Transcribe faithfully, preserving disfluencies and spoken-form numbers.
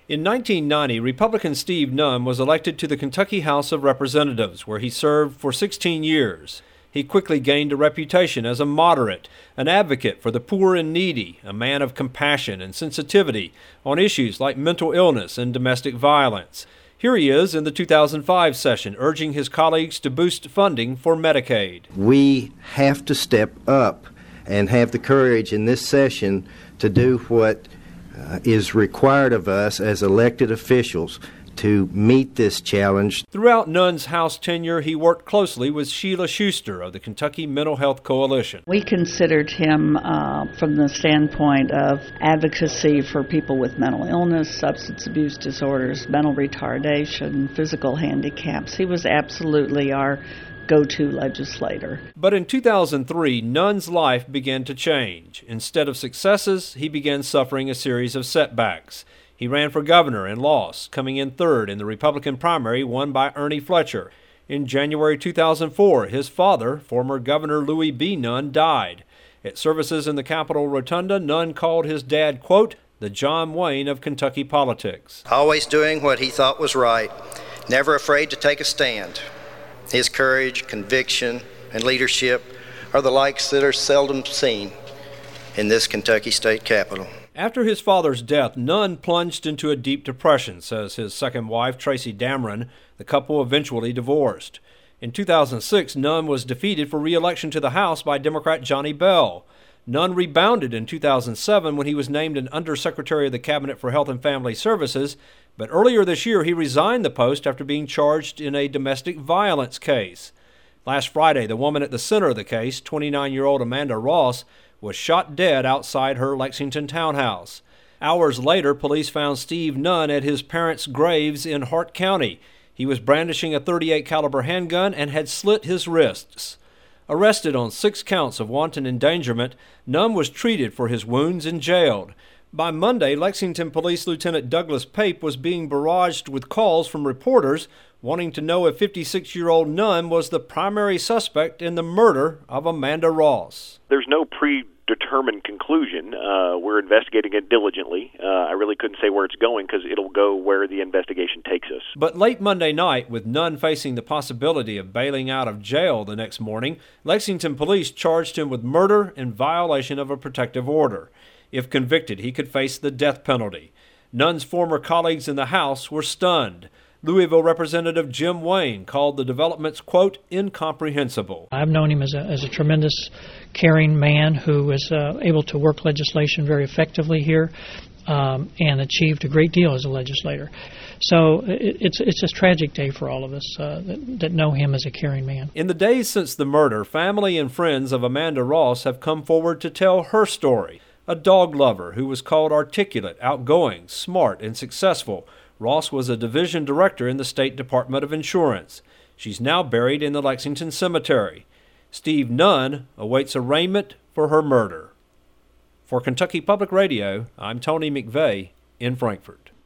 In nineteen ninety, Republican Steve Nunn was elected to the Kentucky House of Representatives, where he served for sixteen years. He quickly gained a reputation as a moderate, an advocate for the poor and needy, a man of compassion and sensitivity on issues like mental illness and domestic violence. Here he is in the two thousand five session, urging his colleagues to boost funding for Medicaid. We have to step up and have the courage in this session to do what uh, is required of us as elected officials to meet this challenge. Throughout Nunn's House tenure, he worked closely with Sheila Schuster of the Kentucky Mental Health Coalition. We considered him uh, from the standpoint of advocacy for people with mental illness, substance abuse disorders, mental retardation, physical handicaps. He was absolutely our go-to legislator. But in two thousand three, Nunn's life began to change. Instead of successes, he began suffering a series of setbacks. He ran for governor and lost, coming in third in the Republican primary won by Ernie Fletcher. In January two thousand four, his father, former Governor Louis B. Nunn, died. At services in the Capitol Rotunda, Nunn called his dad, quote, the John Wayne of Kentucky politics. Always doing what he thought was right, never afraid to take a stand. His courage, conviction, and leadership are the likes that are seldom seen in this Kentucky state capitol. After his father's death, Nunn plunged into a deep depression, says his second wife, Tracy Dameron. The couple eventually divorced. In two thousand six, Nunn was defeated for re-election to the House by Democrat Johnny Bell. Nunn rebounded in two thousand seven when he was named an Undersecretary of the Cabinet for Health and Family Services, but earlier this year he resigned the post after being charged in a domestic violence case. Last Friday, the woman at the center of the case, twenty-nine-year-old Amanda Ross, was shot dead outside her Lexington townhouse. Hours later, police found Steve Nunn at his parents' graves in Hart County. He was brandishing a thirty-eight caliber handgun and had slit his wrists. Arrested on six counts of wanton endangerment, Nunn was treated for his wounds and jailed. By Monday, Lexington Police Lieutenant Douglas Pape was being barraged with calls from reporters wanting to know if fifty-six-year-old Nunn was the primary suspect in the murder of Amanda Ross. There's no predetermined conclusion. Uh, we're investigating it diligently. Uh, I really couldn't say where it's going because it'll go where the investigation takes us. But late Monday night, with Nunn facing the possibility of bailing out of jail the next morning, Lexington police charged him with murder in violation of a protective order. If convicted, he could face the death penalty. Nunn's former colleagues in the House were stunned. Louisville Representative Jim Wayne called the developments, quote, incomprehensible. I've known him as a, as a tremendous, caring man who was uh, able to work legislation very effectively here um, and achieved a great deal as a legislator. So it, it's it's a tragic day for all of us uh, that, that know him as a caring man. In the days since the murder, family and friends of Amanda Ross have come forward to tell her story. A dog lover who was called articulate, outgoing, smart, and successful, Ross was a division director in the State Department of Insurance. She's now buried in the Lexington Cemetery. Steve Nunn awaits arraignment for her murder. For Kentucky Public Radio, I'm Tony McVeigh in Frankfort.